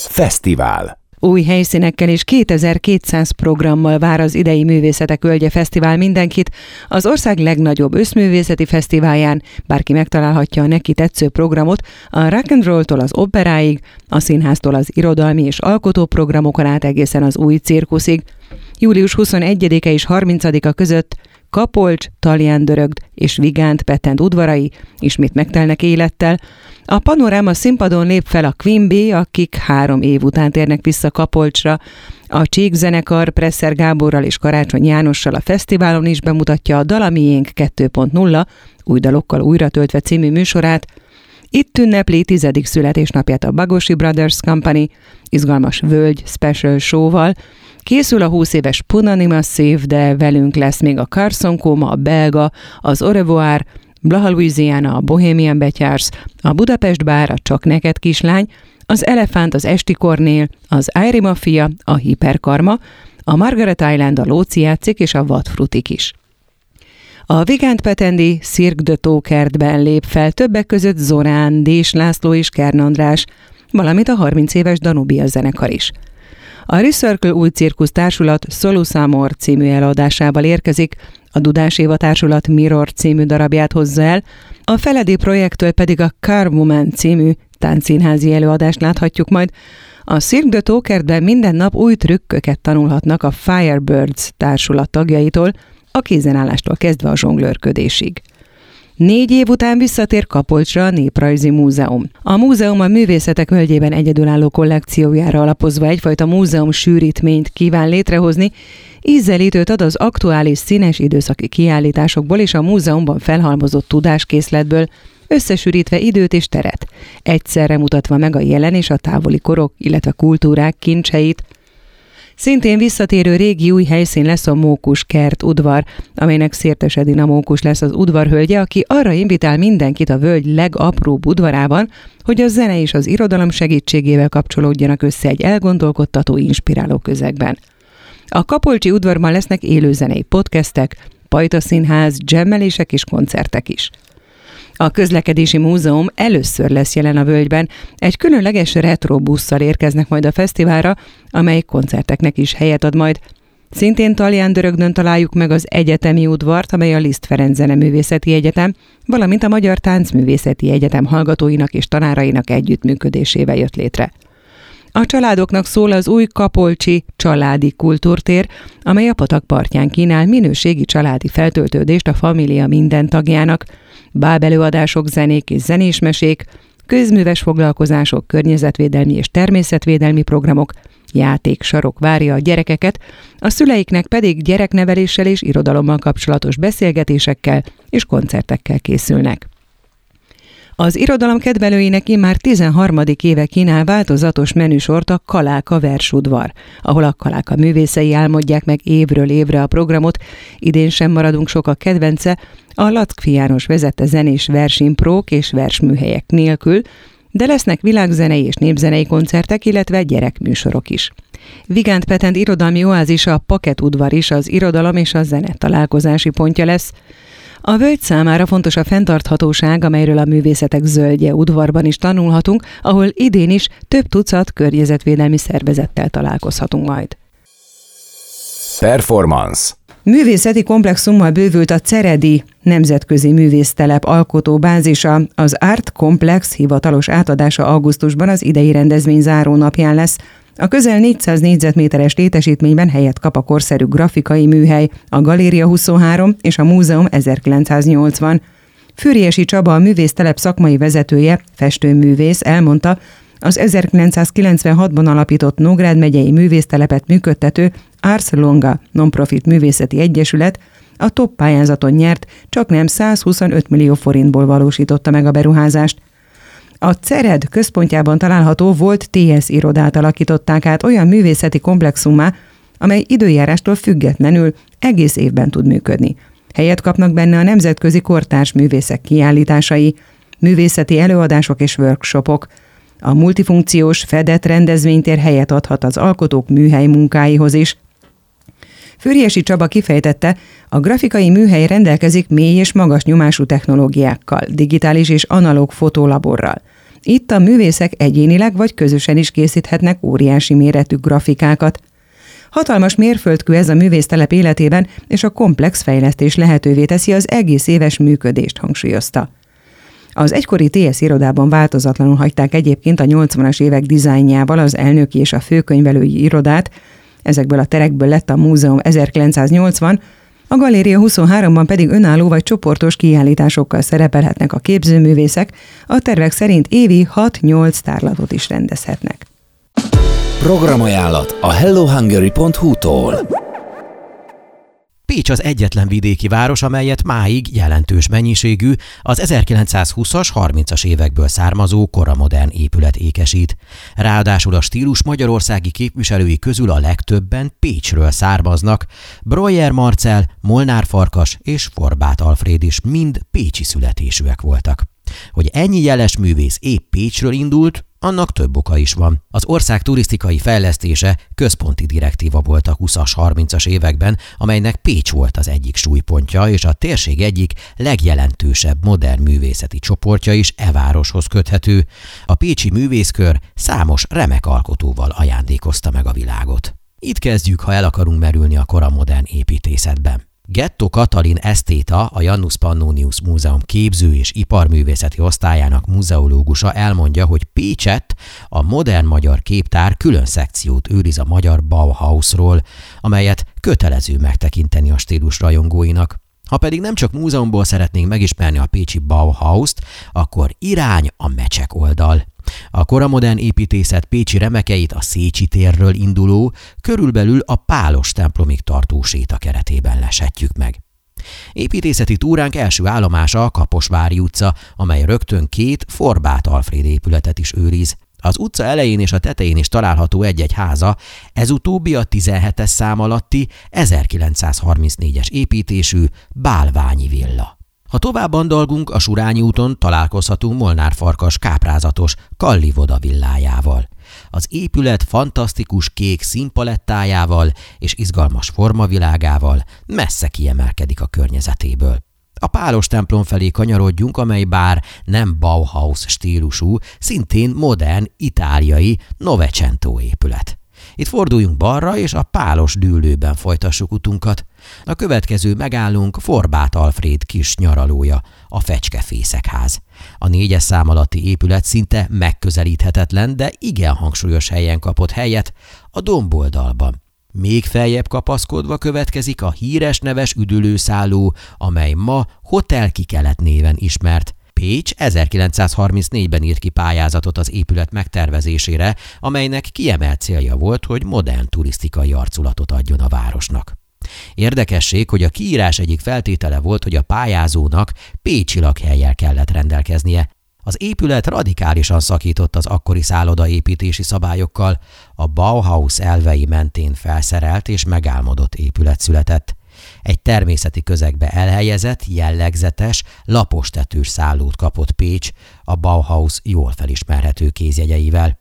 Fesztivál. Új helyszínekkel és 2200 programmal vár az idei Művészetek Völgye Fesztivál mindenkit. Az ország legnagyobb összművészeti fesztiválján bárki megtalálhatja a neki tetsző programot, a rock and rolltól az operáig, a színháztól az irodalmi és alkotóprogramokon át egészen az új cirkuszig. Július 21-e és 30-a között Kapolcs, Taljándörögd és Vigánt Petend udvarai ismét megtelnek élettel. A Panoráma színpadon lép fel a Queen Bee, akik 3 év után térnek vissza Kapolcsra. A Csík zenekar Presser Gáborral és Karácsony Jánossal a fesztiválon is bemutatja a Dal a miénk 2.0, új dalokkal újra töltve című műsorát. Itt ünnepli 10. születésnapját a Bagosi Brothers Company, izgalmas völgy special show-val. Készül a 20 éves Punani Massive, de velünk lesz még a Carson Coma, a Belga, az Au revoir, Blaha Louisiana, a Bohemian Betyársz, a Budapest Bár, a Csak neked kislány, az Elefánt, az Esti Kornél, az Airy Mafia, a Hiperkarma, a Margaret Island, a Lóci játszik és a Vadfrutik is. A Vigánt Petendi Cirque de Tókertben lép fel többek között Zorán, Dés László és Kern András, valamint a 30 éves Danubia zenekar is. A Recircle új cirkusz társulat Solus Amor című előadásával érkezik, a Dudás Éva társulat Mirror című darabját hozza el, a Feledi projektől pedig a Car Woman című táncszínházi előadást láthatjuk majd. A Cirque de Tókertben minden nap új trükköket tanulhatnak a Firebirds társulat tagjaitól, a kézenállástól kezdve a zsonglőrködésig. 4 év után visszatér Kapolcsra a Néprajzi Múzeum. A múzeum a Művészetek Völgyében egyedülálló kollekciójára alapozva egyfajta múzeum sűrítményt kíván létrehozni, ízelítőt ad az aktuális színes időszaki kiállításokból és a múzeumban felhalmozott tudáskészletből, összesűrítve időt és teret, egyszerre mutatva meg a jelen és a távoli korok, illetve kultúrák kincseit. Szintén visszatérő régi új helyszín lesz a Mókus Kert udvar, amelynek Szértes Edina Mókus lesz az udvarhölgye, aki arra invitál mindenkit a völgy legapróbb udvarában, hogy a zene és az irodalom segítségével kapcsolódjanak össze egy elgondolkodtató, inspiráló közegben. A kapolcsi udvarban lesznek élőzenei podcastek, pajtaszínház, dzsemmelések és koncertek is. A közlekedési múzeum először lesz jelen a völgyben, egy különleges retro busszal érkeznek majd a fesztiválra, amely koncerteknek is helyet ad majd. Szintén Taljándörögdön találjuk meg az egyetemi udvart, amely a Liszt Ferenc Zeneművészeti Egyetem, valamint a Magyar Táncművészeti Egyetem hallgatóinak és tanárainak együttműködésével jött létre. A családoknak szól az új kapolcsi családi kultúrtér, amely a patak partján kínál minőségi családi feltöltődést a família minden tagjának. Bábelőadások, zenék és zenésmesék, közműves foglalkozások, környezetvédelmi és természetvédelmi programok, játéksarok várja a gyerekeket, a szüleiknek pedig gyerekneveléssel és irodalommal kapcsolatos beszélgetésekkel és koncertekkel készülnek. Az irodalom kedvelőinek immár 13. éve kínál változatos menüsort a Kaláka versudvar, ahol a Kaláka művészei álmodják meg évről évre a programot. Idén sem maradunk sok a kedvence, a Lackfi János vezette zenés versimprók és versműhelyek nélkül, de lesznek világzenei és népzenei koncertek, illetve gyerekműsorok is. Vigánt Petend irodalmi oázisa, a Paket udvar is az irodalom és a zene találkozási pontja lesz. A völgy számára fontos a fenntarthatóság, amelyről a Művészetek Zöldje udvarban is tanulhatunk, ahol idén is több tucat környezetvédelmi szervezettel találkozhatunk majd. Performance. Művészeti komplexummal bővült a Ceredi nemzetközi művésztelep alkotóbázisa, az Art Complex hivatalos átadása augusztusban az idei rendezvény záró napján lesz. A közel 400 négyzetméteres létesítményben helyet kap a korszerű grafikai műhely, a Galéria 23 és a Múzeum 1980. Füriyesi Csaba, a művésztelep szakmai vezetője, festőművész elmondta, az 1996-ban alapított Nógrád megyei művésztelepet működtető Ars Longa Nonprofit Művészeti Egyesület a top pályázaton nyert, csaknem 125 millió forintból valósította meg a beruházást. A CERED központjában található volt TS irodát alakították át olyan művészeti komplexummá, amely időjárástól függetlenül egész évben tud működni. Helyet kapnak benne a nemzetközi kortárs művészek kiállításai, művészeti előadások és workshopok. A multifunkciós, fedett rendezvénytér helyet adhat az alkotók műhely munkáihoz is. Füriyesi Csaba kifejtette, a grafikai műhely rendelkezik mély és magas nyomású technológiákkal, digitális és analóg fotolaborral. Itt a művészek egyénileg vagy közösen is készíthetnek óriási méretű grafikákat. Hatalmas mérföldkő ez a művésztelep életében, és a komplex fejlesztés lehetővé teszi az egész éves működést, hangsúlyozta. Az egykori TS irodában változatlanul hagyták egyébként a 80-as évek dizájnjával az elnöki és a főkönyvelői irodát, ezekből a terekből lett a múzeum 1980, a Galéria 23-ban pedig önálló vagy csoportos kiállításokkal szerepelhetnek a képzőművészek, a tervek szerint évi 6-8 tárlatot is rendezhetnek. Programajánlat a hellohungary.hu-tól. Pécs az egyetlen vidéki város, amelyet máig jelentős mennyiségű, az 1920-as, 30-as évekből származó koramodern épület ékesít. Ráadásul a stílus magyarországi képviselői közül a legtöbben Pécsről származnak. Breuer Marcell, Molnár Farkas és Forbát Alfréd is mind pécsi születésűek voltak. Hogy ennyi jeles művész épp Pécsről indult, annak több oka is van. Az ország turisztikai fejlesztése központi direktíva volt a 20-as, 30-as években, amelynek Pécs volt az egyik súlypontja, és a térség egyik legjelentősebb modern művészeti csoportja is e városhoz köthető. A pécsi művészkör számos remek alkotóval ajándékozta meg a világot. Itt kezdjük, ha el akarunk merülni a koramodern építészetben. Ghetto Katalin esztéta, a Janus Pannonius Múzeum képző- és iparművészeti osztályának muzeológusa elmondja, hogy Pécsett a modern magyar képtár külön szekciót őriz a magyar Bauhausról, amelyet kötelező megtekinteni a stílus rajongóinak. Ha pedig nem csak múzeumból szeretnénk megismerni a pécsi Bauhaust, akkor irány a Mecsek oldal. A koramodern építészet pécsi remekeit a Szécsi térről induló, körülbelül a Pálos templomig tartó séta keretében lesetjük meg. Építészeti túránk első állomása a Kaposvári utca, amely rögtön 2 Forbát Alfréd épületet is őriz. Az utca elején és a tetején is található egy-egy háza, ez utóbbi a 17-es szám alatti 1934-es építésű Bálványi villa. Ha tovább andalgunk, a Surányi úton találkozhatunk Molnár Farkas káprázatos Kallivoda villájával. Az épület fantasztikus kék színpalettájával és izgalmas formavilágával messze kiemelkedik a környezetéből. A Pálos templom felé kanyarodjunk, amely bár nem Bauhaus stílusú, szintén modern, itáliai Novecento épület. Itt forduljunk balra, és a Pálos dűlőben folytassuk utunkat. A következő megállunk Forbát Alfréd kis nyaralója, a Fecskefészekház. A 4-es szám alatti épület szinte megközelíthetetlen, de igen hangsúlyos helyen kapott helyet, a domboldalban. Még feljebb kapaszkodva következik a híres neves üdülőszálló, amely ma Hotel Kikelet néven ismert. Pécs 1934-ben írt ki pályázatot az épület megtervezésére, amelynek kiemelt célja volt, hogy modern turisztikai arculatot adjon a városnak. Érdekesség, hogy a kiírás egyik feltétele volt, hogy a pályázónak pécsi lakhellyel kellett rendelkeznie. Az épület radikálisan szakított az akkori szállodaépítési szabályokkal, a Bauhaus elvei mentén felszerelt és megálmodott épület született. Egy természeti közegbe elhelyezett, jellegzetes, lapos tetős szállót kapott Pécs, a Bauhaus jól felismerhető kézjegyeivel.